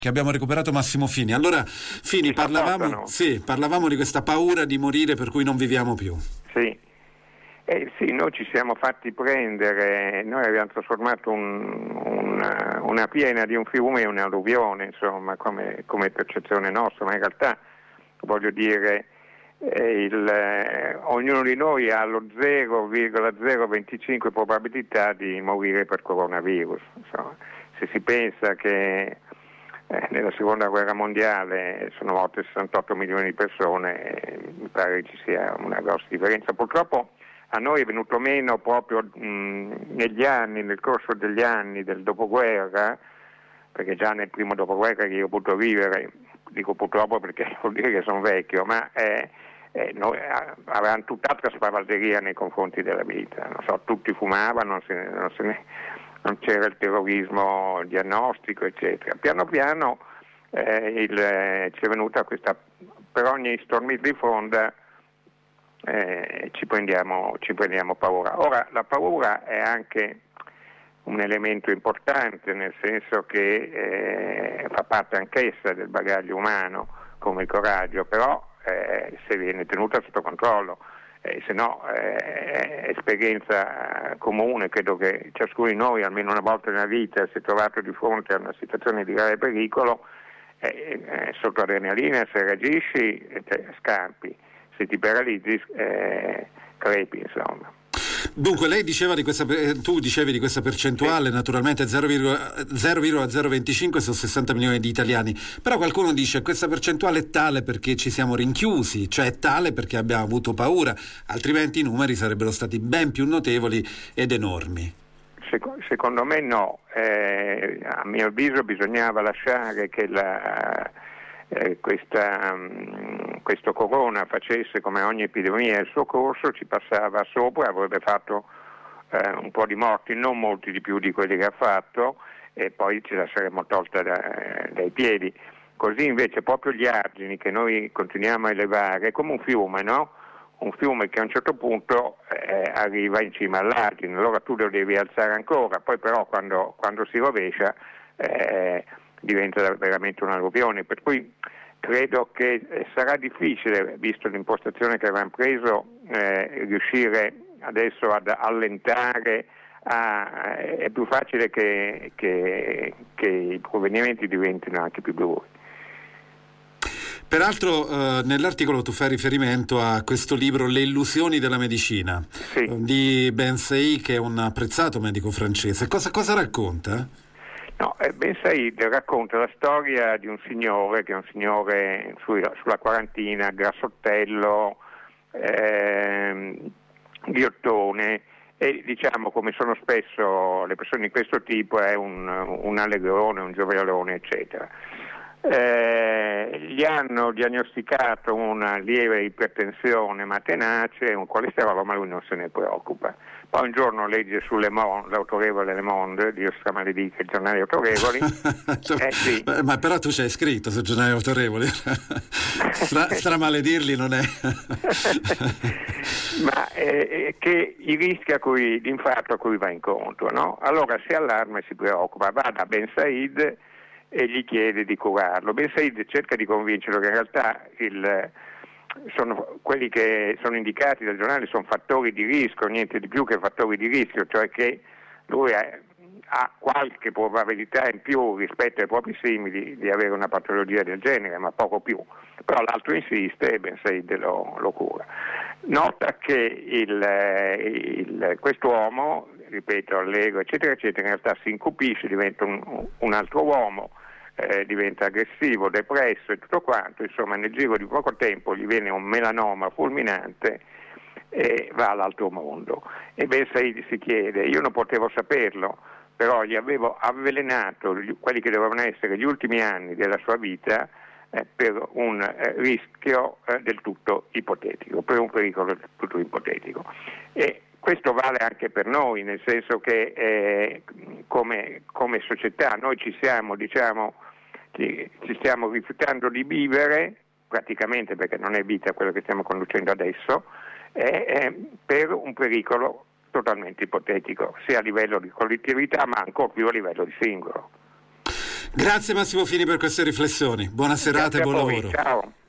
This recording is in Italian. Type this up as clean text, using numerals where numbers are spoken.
che abbiamo recuperato Massimo Fini. Allora, Fini, parlavamo di questa paura di morire per cui non viviamo più. Sì. Sì, noi ci siamo fatti prendere, noi abbiamo trasformato una piena di un fiume in un'alluvione, insomma, come percezione nostra, ma in realtà, voglio dire, ognuno di noi ha lo 0,025 probabilità di morire per coronavirus. Insomma, se si pensa che nella seconda guerra mondiale sono morte 68 milioni di persone, mi pare che ci sia una grossa differenza. Purtroppo a noi è venuto meno proprio nel corso degli anni del dopoguerra, perché già nel primo dopoguerra che io ho potuto vivere, dico purtroppo perché vuol dire che sono vecchio, ma noi avevamo tutt'altra spavalderia nei confronti della vita, non so, tutti fumavano, non c'era il terrorismo diagnostico, eccetera. Piano piano ci è venuta questa, per ogni stormita di fronda ci prendiamo paura. Ora, la paura è anche un elemento importante, nel senso che fa parte anch'essa del bagaglio umano, come il coraggio, però se viene tenuta sotto controllo, se no è esperienza comune. Credo che ciascuno di noi almeno una volta nella vita si è trovato di fronte a una situazione di grave pericolo, sotto adrenalina se reagisci scampi, se ti paralizzi crepi, insomma. Dunque lei diceva tu dicevi di questa percentuale, sì. Naturalmente 0,025 su 60 milioni di italiani, però qualcuno dice che questa percentuale è tale perché ci siamo rinchiusi, cioè è tale perché abbiamo avuto paura, altrimenti i numeri sarebbero stati ben più notevoli ed enormi. Secondo me no, a mio avviso bisognava lasciare che questo corona facesse come ogni epidemia il suo corso, ci passava sopra, avrebbe fatto un po' di morti, non molti di più di quelli che ha fatto, e poi ce la saremmo tolta dai piedi. Così invece proprio gli argini che noi continuiamo a elevare è come un fiume, no? Un fiume che a un certo punto arriva in cima all'argine, allora tu lo devi alzare ancora, poi però quando si rovescia diventa veramente un'alluvione, per cui credo che sarà difficile, visto l'impostazione che avevamo preso, riuscire adesso ad allentare, è più facile che i provvedimenti diventino anche più duri. Peraltro nell'articolo tu fai riferimento a questo libro Le illusioni della medicina, sì, di Ben Saïd, che è un apprezzato medico francese. Cosa racconta? No, Ben Saïd racconta la storia di un signore che è un signore sulla quarantina, grassottello, ghiottone, e diciamo, come sono spesso le persone di questo tipo, è un allegrone, un giovialone, eccetera. Gli hanno diagnosticato una lieve ipertensione ma tenace, un colesterolo, ma lui non se ne preoccupa. Poi un giorno legge su l'autorevole Le Monde, Dio stramaledica i giornali autorevoli. Sì. Ma però tu ci hai scritto su giornali autorevoli. Stramaledirli non è. Ma che i rischi di infarto a cui va incontro, no? Allora si allarma e si preoccupa, va da Ben Saïd e gli chiede di curarlo. Ben Saïd cerca di convincerlo che in realtà quelli che sono indicati dal giornale sono fattori di rischio, niente di più che fattori di rischio, cioè che lui ha qualche probabilità in più rispetto ai propri simili di avere una patologia del genere, ma poco più. Però l'altro insiste e Ben Saïd lo cura. Nota che questo uomo, ripeto, allegro, eccetera, eccetera, in realtà si incupisce, diventa un altro uomo, diventa aggressivo, depresso e tutto quanto, insomma nel giro di poco tempo gli viene un melanoma fulminante e va all'altro mondo. E Ben Saïd si chiede, io non potevo saperlo, però gli avevo avvelenato quelli che dovevano essere gli ultimi anni della sua vita per un rischio del tutto ipotetico, per un pericolo del tutto ipotetico. E questo vale anche per noi, nel senso che come società noi ci stiamo rifiutando di vivere, praticamente, perché non è vita quello che stiamo conducendo adesso, per un pericolo totalmente ipotetico, sia a livello di collettività ma ancora più a livello di singolo. Grazie Massimo Fini per queste riflessioni. Buona serata e buon Grazie a voi. lavoro. Ciao.